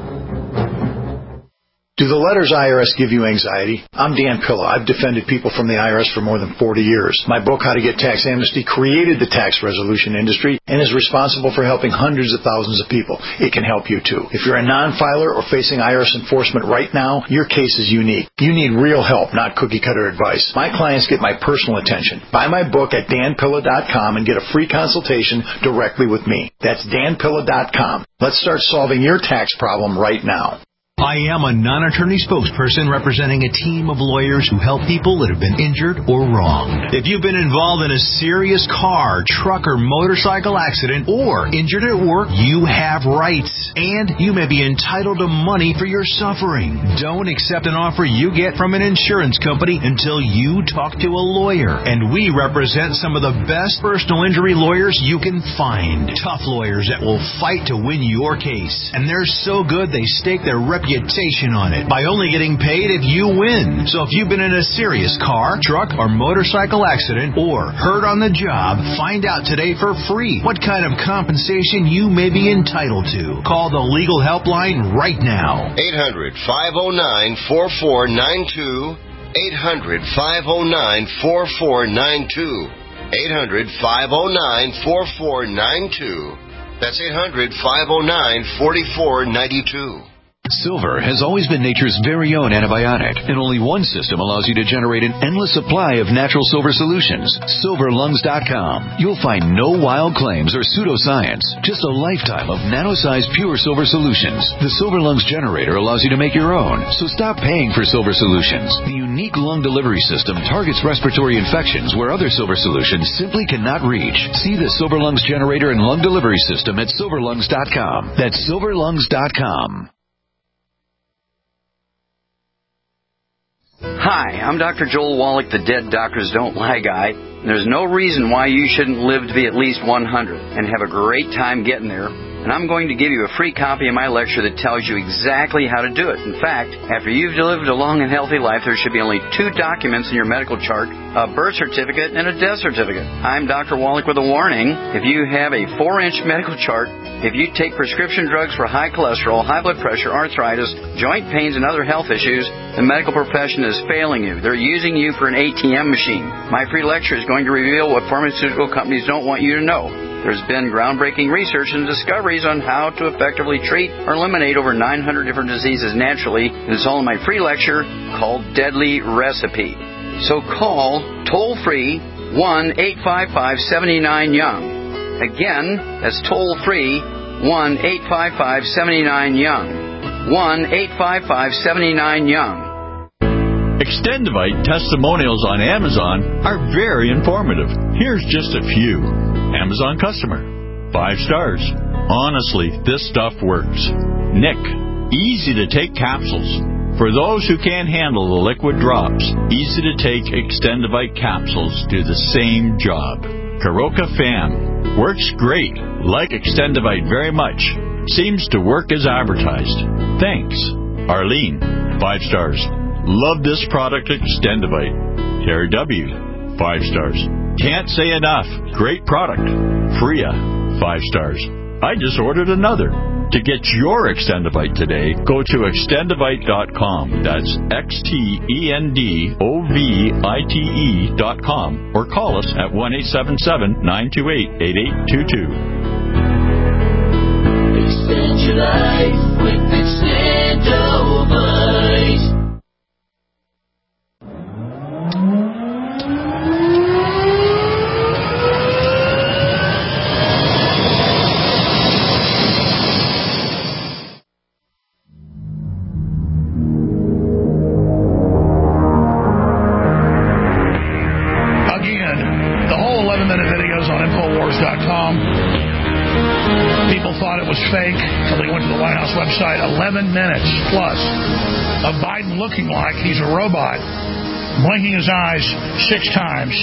Do the letters IRS give you anxiety? I'm Dan Pilla. I've defended people from the IRS for more than 40 years. My book, How to Get Tax Amnesty, created the tax resolution industry and is responsible for helping hundreds of thousands of people. It can help you, too. If you're a non-filer or facing IRS enforcement right now, your case is unique. You need real help, not cookie-cutter advice. My clients get my personal attention. Buy my book at danpilla.com and get a free consultation directly with me. That's danpilla.com. Let's start solving your tax problem right now. I am a non-attorney spokesperson representing a team of lawyers who help people that have been injured or wronged. If you've been involved in a serious car, truck, or motorcycle accident or injured at work, you have rights, and you may be entitled to money for your suffering. Don't accept an offer you get from an insurance company until you talk to a lawyer, and we represent some of the best personal injury lawyers you can find. Tough lawyers that will fight to win your case, and they're so good they stake their reputation on it by only getting paid if you win. So if you've been in a serious car, truck, or motorcycle accident or hurt on the job, find out today for free what kind of compensation you may be entitled to. Call the legal helpline right now. 800-509-4492. 800-509-4492. 800-509-4492. That's 800-509-4492. Silver has always been nature's very own antibiotic, and only one system allows you to generate an endless supply of natural silver solutions. SilverLungs.com. You'll find no wild claims or pseudoscience, just a lifetime of nano-sized pure silver solutions. The Silver Lungs generator allows you to make your own, so stop paying for silver solutions. The unique lung delivery system targets respiratory infections where other silver solutions simply cannot reach. See the Silver Lungs generator and lung delivery system at SilverLungs.com. That's SilverLungs.com. Hi, I'm Dr. Joel Wallach, the Dead Doctors Don't Lie guy. There's no reason why you shouldn't live to be at least 100 and have a great time getting there. And I'm going to give you a free copy of my lecture that tells you exactly how to do it. In fact, after you've lived a long and healthy life, there should be only 2 documents in your medical chart, a birth certificate and a death certificate. I'm Dr. Wallach with a warning. If you have a 4-inch medical chart, if you take prescription drugs for high cholesterol, high blood pressure, arthritis, joint pains, and other health issues, the medical profession is failing you. They're using you for an ATM machine. My free lecture is going to reveal what pharmaceutical companies don't want you to know. There's been groundbreaking research and discoveries on how to effectively treat or eliminate over 900 different diseases naturally, and it's all in my free lecture called Deadly Recipe. So call toll-free 1-855-79-YOUNG. Again, that's toll-free 1-855-79-YOUNG. 1-855-79-YOUNG. Extendivite testimonials on Amazon are very informative. Here's just a few. Amazon customer. 5 stars. Honestly, this stuff works. Nick. Easy to take capsules. For those who can't handle the liquid drops, easy to take Extendivite capsules do the same job. Karoka Fan. Works great. Like Extendivite very much. Seems to work as advertised. Thanks. Arlene. 5 stars. Love this product, Extendivite. Terry W. 5 stars. Can't say enough. Great product. Freya. 5 stars. I just ordered another. To get your Extendivite today, go to Extendivite.com. That's XTENDOVITE.com. Or call us at 1-877-928-8822. Extend your life with Extendovite. Fake until they went to the White House website. 11 minutes plus of Biden looking like he's a robot, blinking his eyes 6 times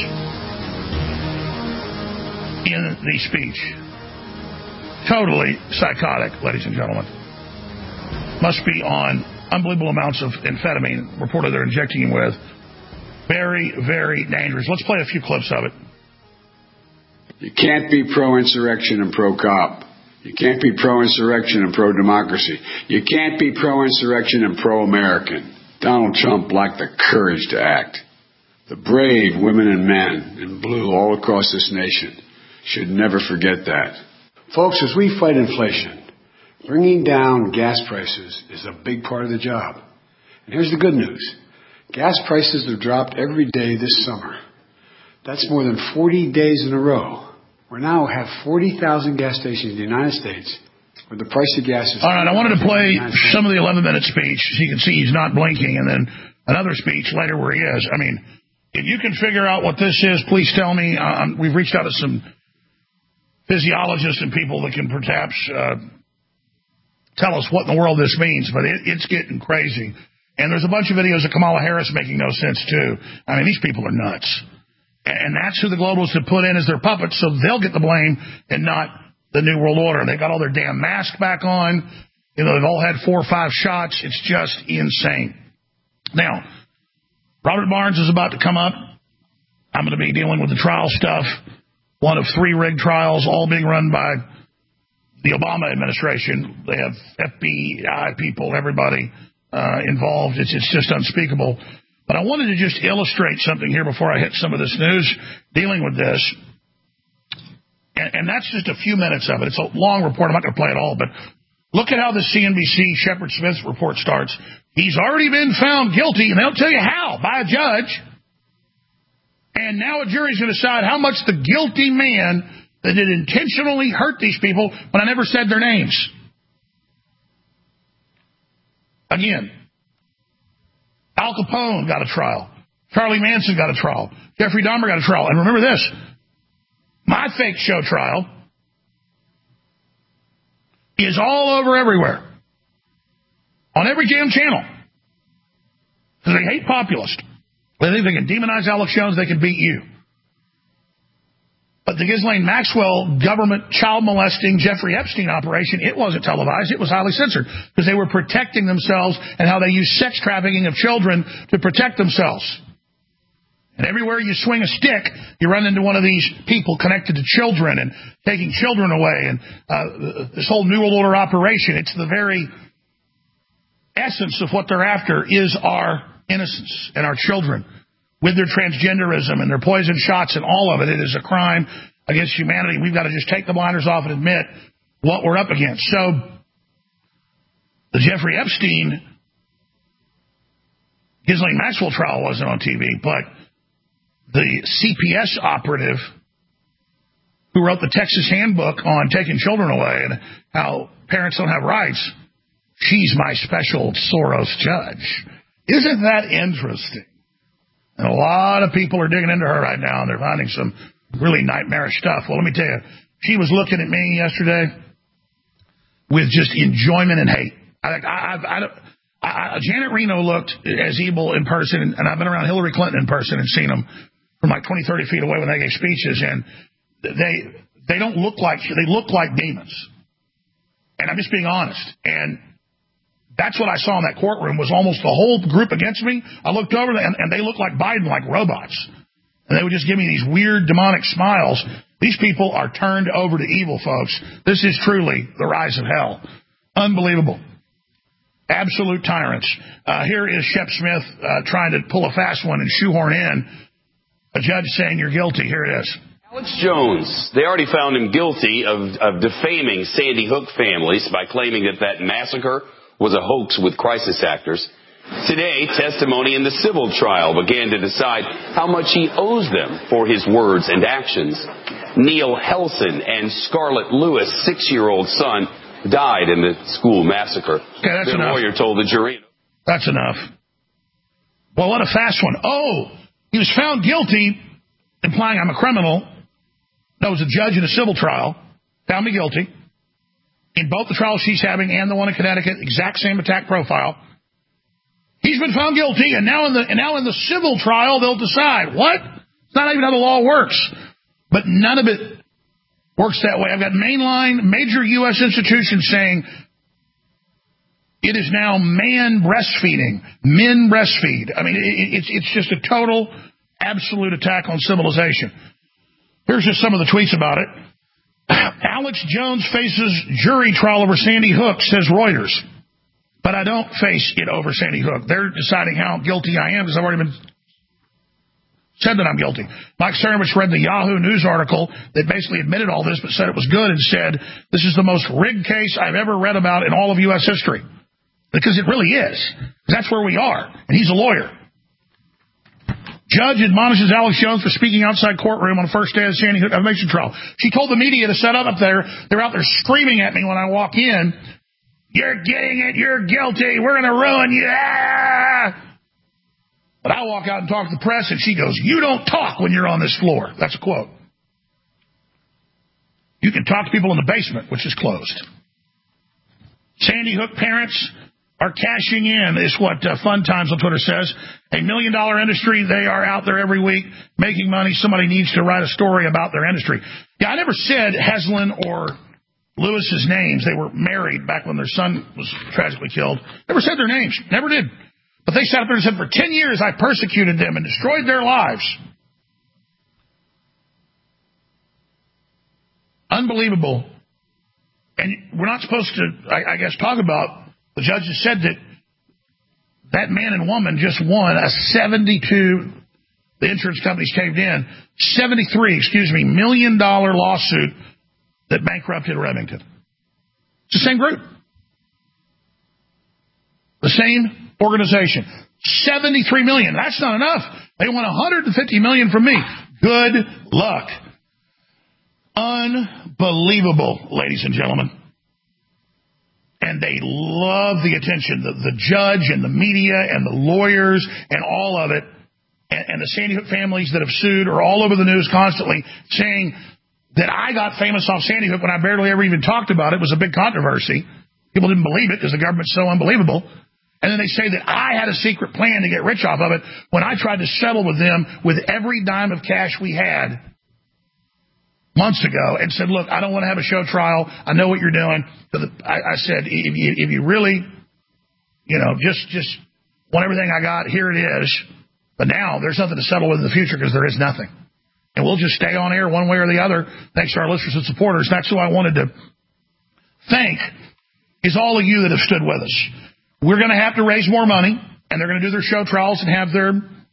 in the speech. Totally psychotic, ladies and gentlemen. Must be on unbelievable amounts of amphetamine, reported they're injecting him with. Very, very dangerous. Let's play a few clips of it. You can't be pro-insurrection and pro-cop. You can't be pro-insurrection and pro-democracy. You can't be pro-insurrection and pro-American. Donald Trump lacked the courage to act. The brave women and men in blue all across this nation should never forget that. Folks, as we fight inflation, bringing down gas prices is a big part of the job. And here's the good news. Gas prices have dropped every day this summer. That's more than 40 days in a row. We now have 40,000 gas stations in the United States where the price of gas is... All right, I wanted to play some of the 11-minute speech so you can see he's not blinking, and then another speech later where he is. I mean, if you can figure out what this is, please tell me. We've reached out to some physiologists and people that can perhaps tell us what in the world this means, but it's getting crazy. And there's a bunch of videos of Kamala Harris making no sense, too. I mean, these people are nuts. And that's who the globalists have put in as their puppets, so they'll get the blame and not the New World Order. They've got all their damn masks back on. You know, they've all had 4 or 5 shots. It's just insane. Now, Robert Barnes is about to come up. I'm going to be dealing with the trial stuff. One of 3 rigged trials, all being run by the Obama administration. They have FBI people, everybody involved. It's just unspeakable. But I wanted to just illustrate something here before I hit some of this news dealing with this. And that's just a few minutes of it. It's a long report. I'm not going to play it all, but look at how the CNBC Shepard Smith report starts. He's already been found guilty, and they'll tell you how, by a judge. And now a jury's going to decide how much the guilty man that did intentionally hurt these people when I never said their names. Again, Al Capone got a trial. Charlie Manson got a trial. Jeffrey Dahmer got a trial. And remember this, my fake show trial is all over everywhere. On every damn channel. Because they hate populists. They think they can demonize Alex Jones, they can beat you. But the Ghislaine Maxwell government child molesting Jeffrey Epstein operation, it wasn't televised. It was highly censored because they were protecting themselves and how they use sex trafficking of children to protect themselves. And everywhere you swing a stick, you run into one of these people connected to children and taking children away. And this whole New World Order operation, it's the very essence of what they're after is our innocence and our children. With their transgenderism and their poison shots and all of it, it is a crime against humanity. We've got to just take the blinders off and admit what we're up against. So the Jeffrey Epstein Ghislaine Maxwell trial wasn't on TV, but the CPS operative who wrote the Texas handbook on taking children away and how parents don't have rights, she's my special Soros judge. Isn't that interesting? And a lot of people are digging into her right now, and they're finding some really nightmarish stuff. Well, let me tell you, she was looking at me yesterday with just enjoyment and hate. Janet Reno looked as evil in person, and I've been around Hillary Clinton in person and seen them from like 20, 30 feet away when they gave speeches, and they don't look like, they look like demons. And I'm just being honest. And that's what I saw in that courtroom was almost the whole group against me. I looked over and they looked like Biden, like robots. And they would just give me these weird demonic smiles. These people are turned over to evil, folks. This is truly the rise of hell. Unbelievable. Absolute tyrants. Here is Shep Smith trying to pull a fast one and shoehorn in a judge saying you're guilty. Here it is. Alex Jones, they already found him guilty of defaming Sandy Hook families by claiming that massacre was a hoax with crisis actors. Today, testimony in the civil trial began to decide how much he owes them for his words and actions. Neil Helson and Scarlett Lewis' 6-year-old son died in the school massacre. Okay, that's the enough. lawyer told the jury. That's enough. Well, what a fast one. Oh, he was found guilty, implying I'm a criminal. That was a judge in a civil trial. Found me guilty. In both the trials she's having and the one in Connecticut, exact same attack profile. He's been found guilty, and now in the civil trial they'll decide. What? It's not even how the law works. But none of it works that way. I've got mainline major U.S. institutions saying it is now man breastfeeding. Men breastfeed. I mean, it's just a total, absolute attack on civilization. Here's just some of the tweets about it. Alex Jones faces jury trial over Sandy Hook, says Reuters. But I don't face it over Sandy Hook. They're deciding how guilty I am because I've already been said that I'm guilty. Mike Cernovich read the Yahoo News article that basically admitted all this but said it was good and said this is the most rigged case I've ever read about in all of U.S. history. Because it really is. That's where we are. And he's a lawyer. Judge admonishes Alex Jones for speaking outside courtroom on the first day of the Sandy Hook defamation trial. She told the media to set up there. They're out there screaming at me when I walk in. You're getting it. You're guilty. We're going to ruin you. Ah! But I walk out and talk to the press, and she goes, you don't talk when you're on this floor. That's a quote. You can talk to people in the basement, which is closed. Sandy Hook parents are cashing in, is what Fun Times on Twitter says. $1 million industry. They are out there every week making money. Somebody needs to write a story about their industry. Yeah, I never said Heslin or Lewis's names. They were married back when their son was tragically killed. Never said their names. Never did. But they sat up there and said, for 10 years I persecuted them and destroyed their lives. Unbelievable. And we're not supposed to, I guess, talk about, the judges said that man and woman just won a 72, the insurance companies caved in, $73 million lawsuit that bankrupted Remington. It's the same group. The same organization. $73 million. That's not enough. They want $150 million from me. Good luck. Unbelievable, ladies and gentlemen. And they love the attention. The judge and the media and the lawyers and all of it. And the Sandy Hook families that have sued are all over the news constantly saying that I got famous off Sandy Hook when I barely ever even talked about it. It was a big controversy. People didn't believe it because the government's so unbelievable. And then they say that I had a secret plan to get rich off of it when I tried to settle with them with every dime of cash we had months ago and said, look, I don't want to have a show trial. I know what you're doing. I said, if you really, just want everything I got, here it is. But now there's nothing to settle with in the future because there is nothing. And we'll just stay on air one way or the other thanks to our listeners and supporters. That's who I wanted to thank is all of you that have stood with us. We're going to have to raise more money, and they're going to do their show trials and have their,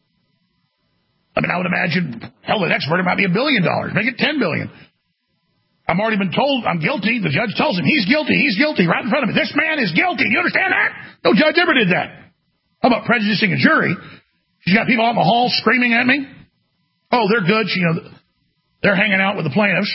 I would imagine, the next verdict might be $1 billion. Make it $10 billion. I've already been told I'm guilty. The judge tells him he's guilty right in front of me. This man is guilty. Do you understand that? No judge ever did that. How about prejudicing a jury? She's got people out in the hall screaming at me. Oh, they're good. They're hanging out with the plaintiffs.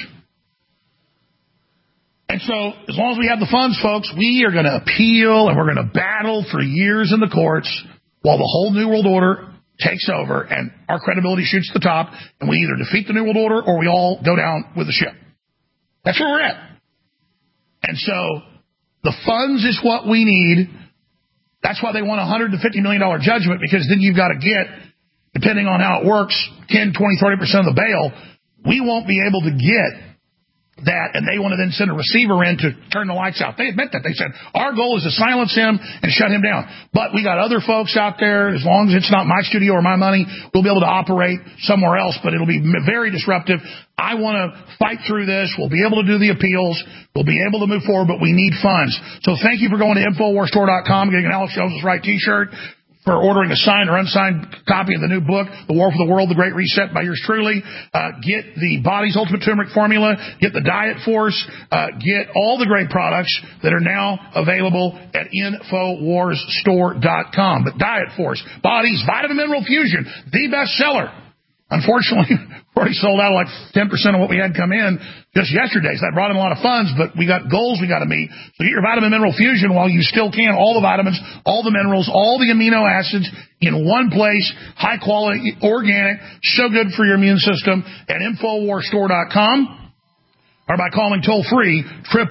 And so, as long as we have the funds, folks, we are going to appeal and we're going to battle for years in the courts while the whole New World Order takes over and our credibility shoots to the top and we either defeat the New World Order or we all go down with the ship. That's where we're at. And so, the funds is what we need. That's why they want a $150 million judgment, because then you've got to get, depending on how it works, 10, 20, 30% of the bail. We won't be able to get that, and they want to then send a receiver in to turn the lights out. They admit that. They said, our goal is to silence him and shut him down. But we got other folks out there. As long as it's not my studio or my money, we'll be able to operate somewhere else, but it'll be very disruptive. I want to fight through this. We'll be able to do the appeals. We'll be able to move forward, but we need funds. So thank you for going to InfoWarsStore.com, getting an Alex Jones is Right t-shirt, for ordering a signed or unsigned copy of the new book, The War for the World, The Great Reset by yours truly. Get the Body's Ultimate Turmeric Formula. Get the Diet Force. Get all the great products that are now available at InfoWarsStore.com. But Diet Force, Body's Vitamin Mineral Fusion, the best seller. Unfortunately, we already sold out like 10% of what we had come in just yesterday. So that brought in a lot of funds, but we got goals we got to meet. So get your Vitamin Mineral Fusion while you still can. All the vitamins, all the minerals, all the amino acids in one place. High quality, organic, so good for your immune system at InfoWarsStore.com. Or by calling toll-free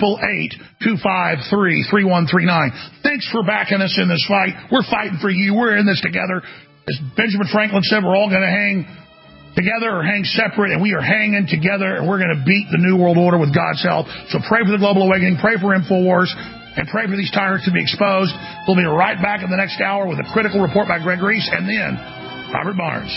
888-253-3139. Thanks for backing us in this fight. We're fighting for you. We're in this together. As Benjamin Franklin said, we're all going to hang together or hang separate, and we are hanging together, and we're going to beat the New World Order with God's help. So pray for the global awakening, pray for InfoWars, and pray for these tyrants to be exposed. We'll be right back in the next hour with a critical report by Greg Reese, and then Robert Barnes.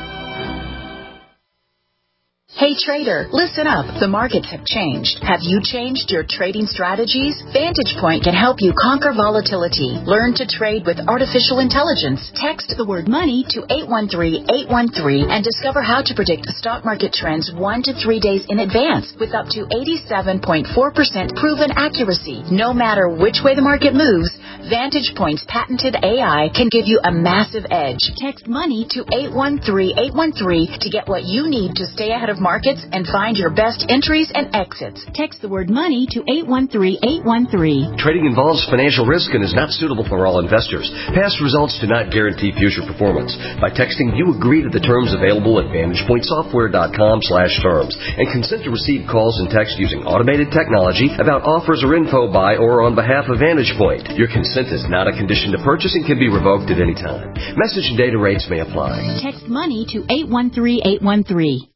Hey trader, listen up. The markets have changed. Have you changed your trading strategies? Vantage Point can help you conquer volatility. Learn to trade with artificial intelligence. Text the word money to 813-813 and discover how to predict stock market trends 1 to 3 days in advance with up to 87.4% proven accuracy. No matter which way the market moves, Vantage Point's patented AI can give you a massive edge. Text money to 813-813 to get what you need to stay ahead of markets and find your best entries and exits. Text the word money to 813-813. Trading involves financial risk and is not suitable for all investors. Past results do not guarantee future performance. By texting, you agree to the terms available at VantagePointSoftware.com/terms and consent to receive calls and text using automated technology about offers or info by or on behalf of Vantage Point. Your consent is not a condition to purchase and can be revoked at any time. Message and data rates may apply. Text money to 813-813.